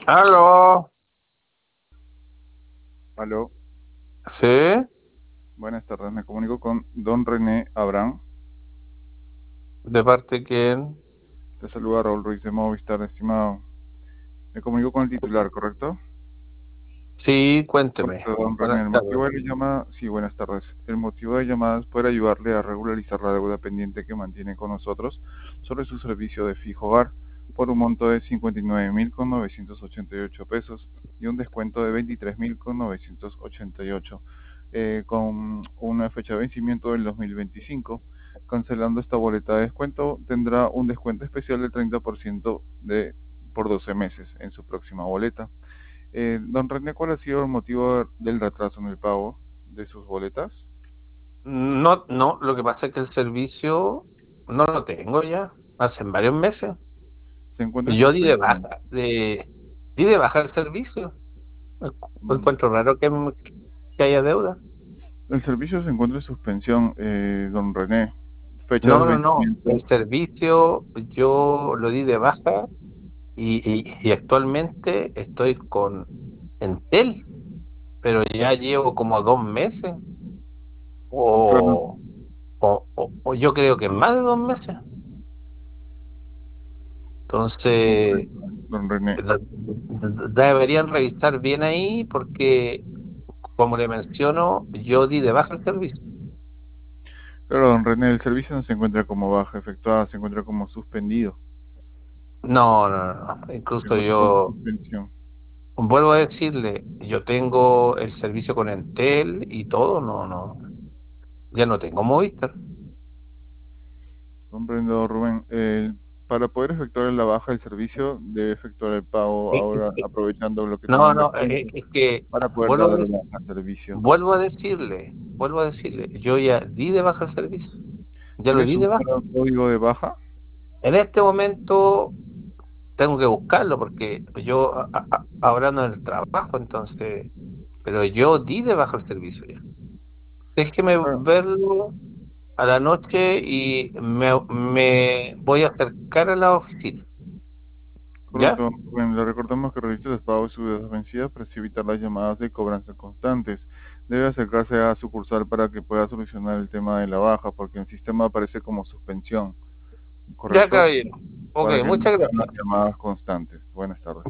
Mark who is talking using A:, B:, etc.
A: Aló,
B: Aló,
A: sí,
B: buenas tardes. Me comunico con don René Abraham.
A: de parte quién.
B: Te saluda Raúl Ruiz de Movistar, estimado. Me comunico con el titular, ¿correcto?
A: Sí, cuénteme.
B: Correcto, don René.
A: Buenas
B: El
A: tardes.
B: motivo de la llamada, sí, buenas tardes. El motivo de llamada es poder ayudarle a regularizar la deuda pendiente que mantiene con nosotros sobre su servicio de fijo hogar por un monto de 59.988 pesos y un descuento de 23.988 con una fecha de vencimiento del 2025. Cancelando esta boleta de descuento tendrá un descuento especial del 30% por 12 meses en su próxima boleta. Don René, ¿cuál ha sido el motivo del retraso en el pago de sus boletas?
A: No, no, lo que pasa es que el servicio no lo tengo ya, hace varios meses.
B: Se encuentra en
A: Yo di de
B: suspensión.
A: baja, di de baja el servicio.
B: Mm,
A: Encuentro raro que haya deuda.
B: El servicio se encuentra en suspensión, don René. Fecha
A: No,
B: de
A: no, no. El
B: vencimiento.
A: servicio yo lo di de baja y actualmente estoy con Entel, pero ya llevo como 2 meses.
B: Claro,
A: O, o yo creo que más de 2 meses. Entonces,
B: comprendo, don René.
A: deberían revisar bien ahí porque, como le menciono, yo di de baja el servicio.
B: Claro, don René, el servicio no se encuentra como baja efectuada, se encuentra como suspendido.
A: No, no, no.
B: Se
A: Incluso
B: encuentra como
A: yo
B: suspensión.
A: vuelvo a decirle, yo tengo el servicio con Entel y todo, no, no, ya no tengo Movistar.
B: Comprendo, Rubén. Para poder efectuar la baja del servicio, debe efectuar el pago
A: Eh,
B: ahora,
A: eh,
B: aprovechando lo que tiene
A: No,
B: un
A: no,
B: descuento,
A: es que
B: para poder
A: vuelvo a,
B: dar de
A: dec-
B: baja el servicio.
A: vuelvo a decirle, yo ya di de baja el servicio, ya lo
B: ¿Tiene
A: di
B: su
A: de baja.
B: número de código de baja?
A: En este momento tengo que buscarlo porque yo ahora no en el trabajo, entonces, pero yo di de baja el servicio ya. Déjeme
B: Claro,
A: verlo a la noche y me voy a acercar a la oficina, ¿ya?
B: correcto. Bueno, le recordamos que realice los pagos y sus deudas vencidas para así evitar las llamadas de cobranza constantes. Debe acercarse a sucursal para que pueda solucionar el tema de la baja, porque el sistema aparece como suspensión,
A: Ya,
B: ¿correcto?
A: caballero. Ok,
B: Para que no
A: muchas
B: sean las
A: gracias.
B: llamadas constantes. Buenas tardes.